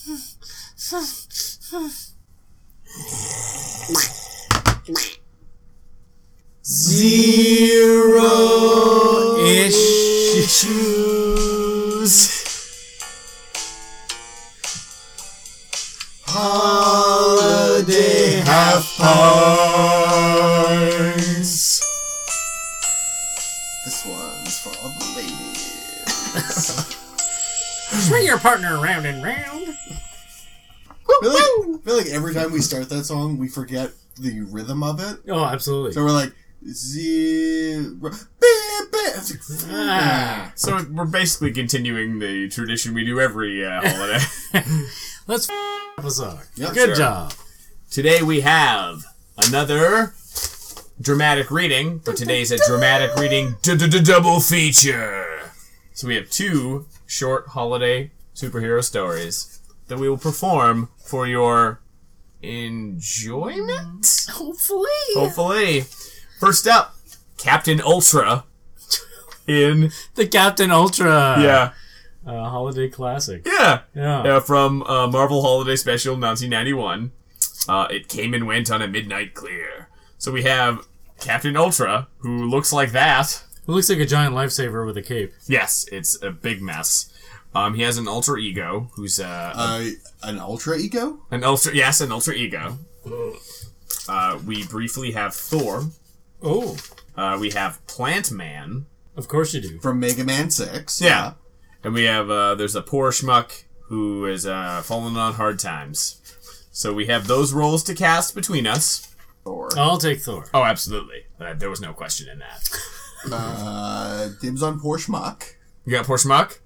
Zero issues. Holiday half parts. This one's for all the ladies. Swing your partner round and round. I feel like every time we start that song, we forget the rhythm of it. Oh, absolutely. So we're like, zero. So we're basically continuing the tradition we do every holiday. Let's up a song. Yep, Good sure. job. Today we have another dramatic reading, but today's a dramatic reading double feature. So we have two short holiday superhero stories that we will perform for your enjoyment? Hopefully. First up, Captain Ultra in... The Captain Ultra. Yeah. Holiday classic. Yeah. From Marvel Holiday Special 1991. It came and went on a midnight clear. So we have Captain Ultra, who looks like that. Who looks like a giant lifesaver with a cape. Yes, it's a big mess. He has an alter ego, who's an ultra ego? an alter ego. We briefly have Thor. Oh. We have Plant Man. Of course you do. From Mega Man 6. Yeah. And we have, there's a poor schmuck who is fallen on hard times. So we have those roles to cast between us. Thor. I'll take Thor. Oh, absolutely. There was no question in that. Dibs on poor schmuck. You got poor schmuck?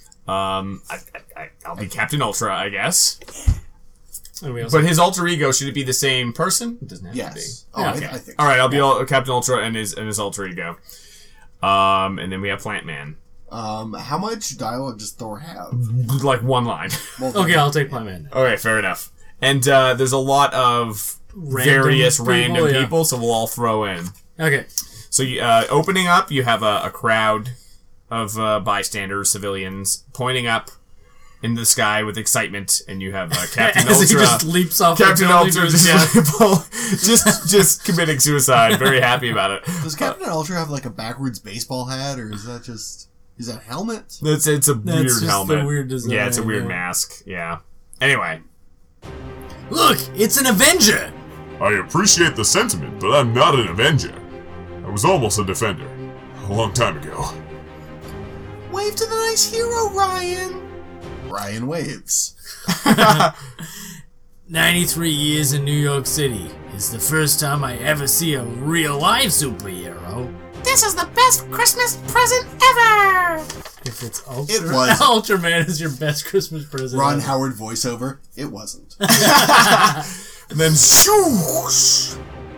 I'll be Captain Ultra, I guess. And we also But his alter ego, should it be the same person? It doesn't have Yes. to be. Oh, Yeah, I Okay. think All right, I'll be Captain Ultra and his alter ego. And then we have Plant Man. How much dialogue does Thor have? Like one line. Well, Okay, I'll take Plant Man. Okay, fair enough. And there's a lot of various random people, so we'll all throw in. Okay. So opening up, you have a crowd of bystanders, civilians, pointing up in the sky with excitement, and you have Captain As Ultra. he just leaps off Captain the building Ultra to his death. just committing suicide. Very happy about it. Does Captain Ultra have like a backwards baseball hat, or is that just... Is that a helmet? It's a That's weird just helmet. a weird design, yeah, it's a weird yeah. mask. Yeah. Anyway. Look, it's an Avenger. I appreciate the sentiment, but I'm not an Avenger. I was almost a Defender. A long time ago. Wave to the nice hero, Ryan! Ryan waves. 93 years in New York City is the first time I ever see a real life superhero. This is the best Christmas present ever! If it's Ultra, It was. Ultraman is your best Christmas present. Ron ever. Howard voiceover. It wasn't. And then shoosh!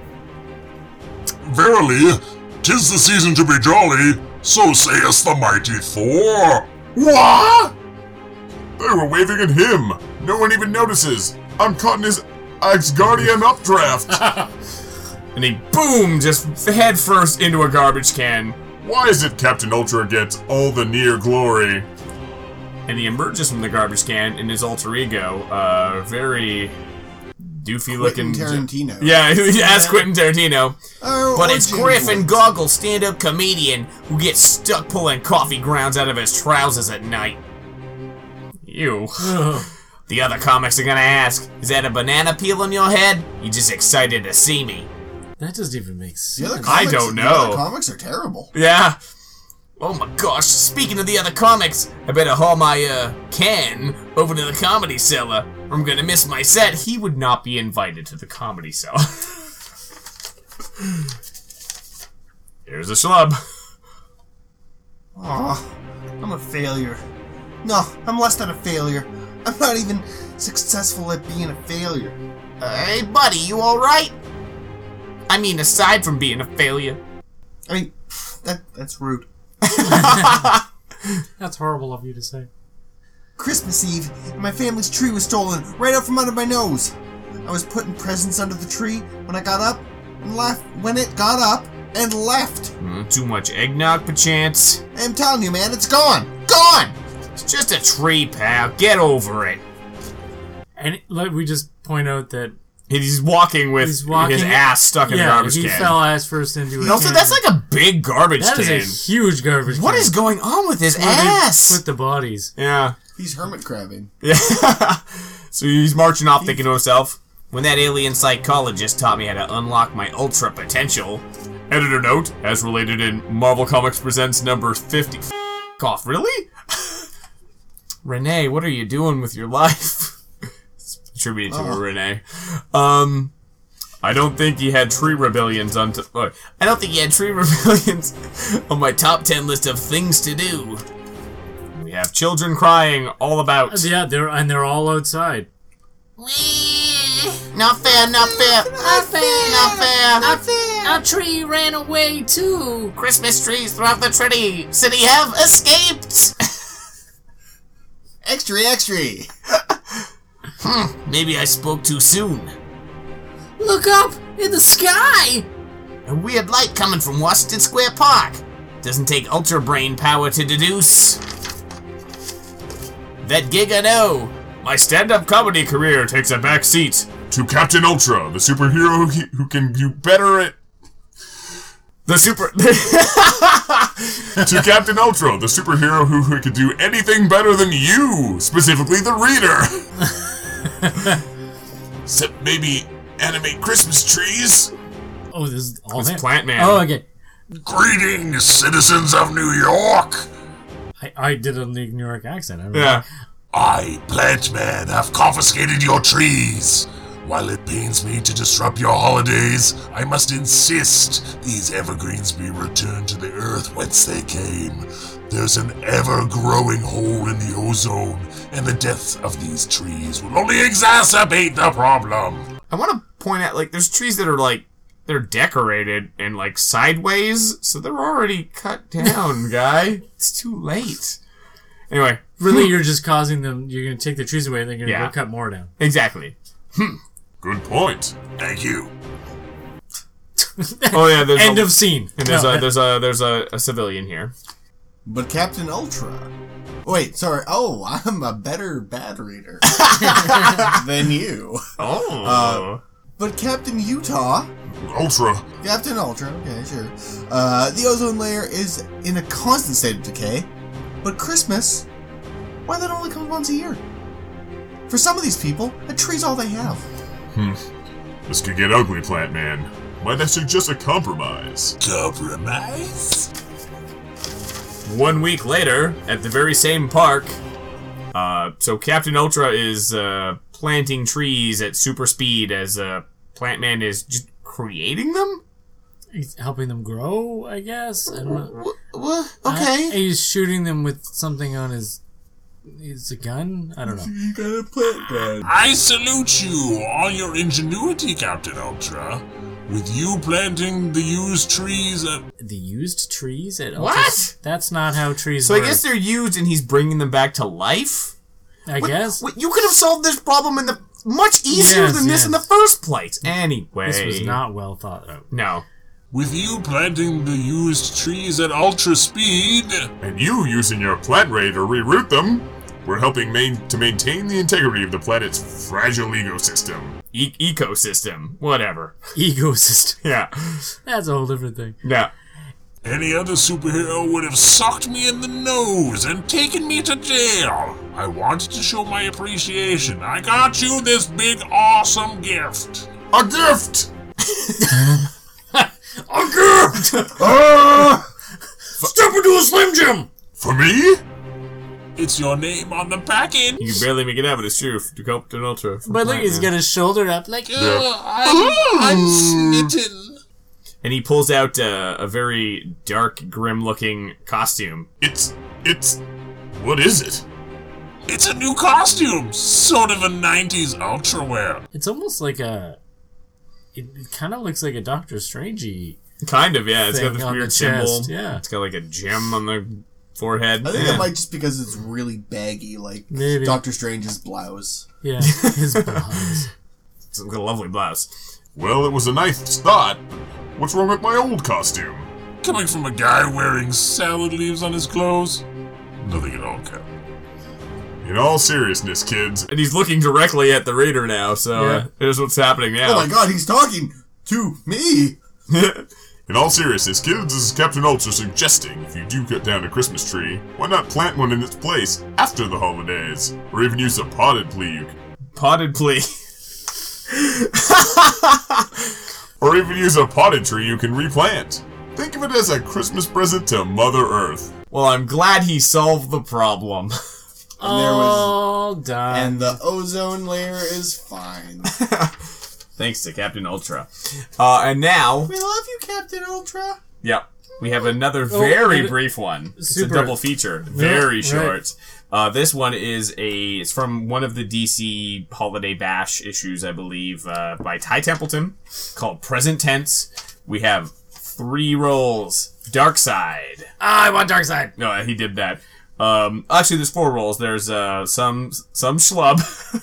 Verily, 'tis the season to be jolly, so saith the mighty Thor. What? They were waving at him. No one even notices. I'm caught in his Asgardian updraft. And he boom, just head first into a garbage can. Why is it Captain Ultra gets all the near glory? And he emerges from the garbage can in his alter ego, very doofy looking. Tarantino. Yeah, as Quentin Tarantino. But Or it's James Griffin Woods. Goggle, stand-up comedian, who gets stuck pulling coffee grounds out of his trousers at night. Ew. The other comics are gonna ask, is that a banana peel on your head? You just excited to see me. That doesn't even make sense. The other I comics, don't The know. other comics are terrible. Yeah. Oh my gosh, speaking of the other comics, I better haul my, Ken over to the Comedy Cellar, or I'm gonna miss my set. He would not be invited to the Comedy Cellar. Here's a schlub. Aw, I'm a failure. No, I'm less than a failure. I'm not even successful at being a failure. Hey, buddy, you alright? I mean, aside from being a failure. I mean, that's rude. That's horrible of you to say. Christmas Eve, and my family's tree was stolen right out from under my nose. I was putting presents under the tree when I got up and left. When it got up and left. Too much eggnog, perchance. I'm telling you, man, it's gone. Gone! It's just a tree, pal. Get over it. And let we just point out that He's walking with his ass stuck in a garbage can. he fell ass first into it. Also, that's like a big garbage can. That is a huge garbage can. What is going on with his Where they ass? put the bodies. Yeah. He's hermit crabbing. Yeah. So he's marching off thinking to himself, when that alien psychologist taught me how to unlock my ultra potential. Editor note, as related in Marvel Comics Presents number 50. Off, really? Renee, what are you doing with your life? It's attributed to Renee. I don't think he had tree rebellions on. I don't think he had tree rebellions on my top 10 list of things to do. We have children crying all about. Yeah, they're all outside. Not fair, not fair. Not fair, not fair. Not fair. Our tree ran away too. Christmas trees throughout the city have escaped. Extra, extra. Maybe I spoke too soon. Look up in the sky. A weird light coming from Washington Square Park. Doesn't take ultra brain power to deduce. That gig I know. My stand-up comedy career takes a back seat To Captain Ultra, the superhero who can do better at... the super. To Captain Ultra, the superhero who can do anything better than you, specifically the reader. Except maybe animate Christmas trees. Oh, this is all It's him. Plant Man. Oh, okay. Greetings, citizens of New York. I did a New York accent. I don't know. Yeah. I, Plant Man, have confiscated your trees. While it pains me to disrupt your holidays, I must insist these evergreens be returned to the earth whence they came. There's an ever-growing hole in the ozone, and the death of these trees will only exacerbate the problem. I want to point out, like, there's trees that are like they're decorated and like sideways, so they're already cut down, guy. It's too late. Anyway, Really, you're just causing them. You're gonna take the trees away, and they're gonna Yeah. go cut more down. exactly. Good point. Thank you. Oh yeah, there's End a, of scene. and there's a civilian here. But Captain Ultra. Wait, sorry. Oh, I'm a better bad reader than you. Oh. But Captain Utah. Ultra. Captain Ultra, okay, sure. The ozone layer is in a constant state of decay. But Christmas, why that only comes once a year? For some of these people, a tree's all they have. This could get ugly, Plant Man. Might I suggest a compromise? Compromise? 1 week later, at the very same park, so Captain Ultra is planting trees at super speed as Plant Man is just creating them? He's helping them grow, I guess. I don't know. What? Okay. He's shooting them with something on his. It's a gun? I don't know. You got a plant gun. I salute you on your ingenuity, Captain Ultra. With you planting the used trees at... The used trees at What? That's not how trees So work. I guess they're used and he's bringing them back to life? I guess. Wait, you could have solved this problem in the much easier Yes, than this yes. in the first place. Anyway. This was not well thought out. No. With you planting the used trees at ultra speed... And you using your plant ray to reroute them, we're helping to maintain the integrity of the planet's fragile ecosystem. Ecosystem. Whatever. Ecosystem. Yeah. That's a whole different thing. Yeah. Any other superhero would have socked me in the nose and taken me to jail. I wanted to show my appreciation. I got you this big, awesome gift. A gift! A gift! Step into a Slim Jim! For me? It's your name on the package. You can barely make it out, but it's true. To Captain Ultra. But look, he's got his shoulder up like, I'm smitten. And he pulls out a very dark, grim-looking costume. It's... What is it? It's a new costume. Sort of a 90s ultra wear. It's almost like a... It kind of looks like a Doctor Strangey. Kind of, yeah. It's got Thing this on weird the symbol. chest, yeah. It's got like a gem on the forehead. I think Yeah. it might just because it's really baggy, like Maybe. Doctor Strange's blouse. Yeah, his blouse. It's got a lovely blouse. Well, it was a nice thought. What's wrong with my old costume? Coming from a guy wearing salad leaves on his clothes? Nothing at all, Cap. In all seriousness, kids. And he's looking directly at the reader now, so Yeah. here's what's happening now. Oh my god, he's talking to me! In all seriousness, kids, this is Captain Ultra suggesting if you do cut down a Christmas tree, why not plant one in its place after the holidays? Or even use a potted tree. Potted plea. Or even use a potted tree you can replant. Think of it as a Christmas present to Mother Earth. Well, I'm glad he solved the problem. And there was, All done. and the ozone layer is fine. Thanks to Captain Ultra. And now, We love you, Captain Ultra. yep, we have another very and- brief one. It's super- a double feature. Very right. short. This one is it's from one of the DC Holiday Bash issues, I believe, by Ty Templeton, called Present Tense. We have 3 rolls. Darkseid. I want Darkseid. No, he did that. Actually, there's 4 rolls. There's some schlub.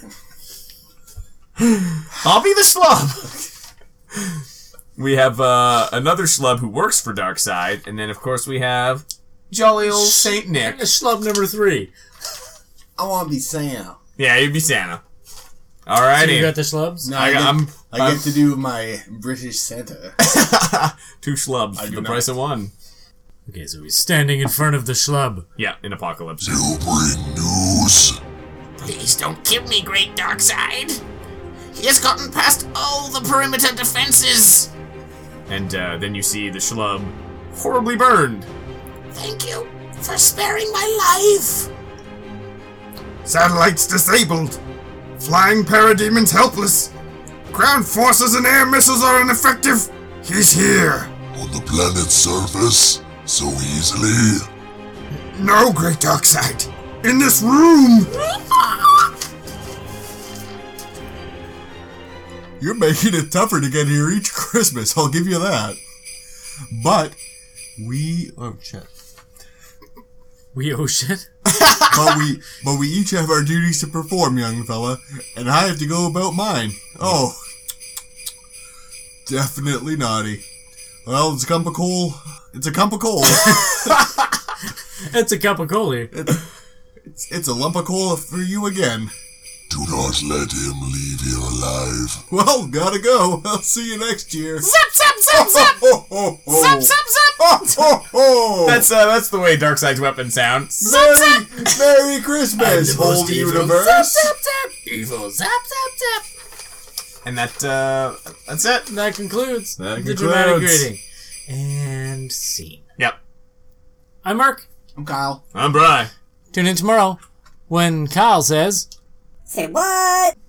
I'll be the schlub. We have another schlub who works for Darkseid, and then of course we have jolly old Saint Nick. Schlub number 3. I want to be Santa. Yeah, he'd be Santa. So Alrighty. you got the schlubs? No, I get to do my British Santa. 2 schlubs for do the not. price of 1. Okay, so he's standing in front of the schlub. Yeah, in Apocalypse. You bring news. Please don't kill me, Great Darkseid. He has gotten past all the perimeter defenses. And then you see the schlub horribly burned. Thank you for sparing my life. Satellites disabled. Flying parademons helpless. Ground forces and air missiles are ineffective. He's here. On the planet's surface, so easily. No, Great Darkseid. In this room. You're making it tougher to get here each Christmas, I'll give you that. But oh shit. We oh shit. but we each have our duties to perform, young fella, and I have to go about mine. Oh, definitely naughty. Well, it's a clump of coal. It's a clump of coal. It's a cup of cola. It's a lump of coal for you again. Do not let him leave here alive. Well, gotta go. I'll see you next year. Zap, zap, zap, zap. Ho, ho, ho. Zap, zap, zap. Ho, ho, ho. That's the way Darkseid's weapon sounds. Merry Christmas, whole universe. Zap, zap, zap. Evil, zap, zap, zap. And that's it. That concludes That the dramatic concludes. reading. And scene. Yep. I'm Mark. I'm Kyle. I'm Bri. Tune in tomorrow when Kyle says... Say what?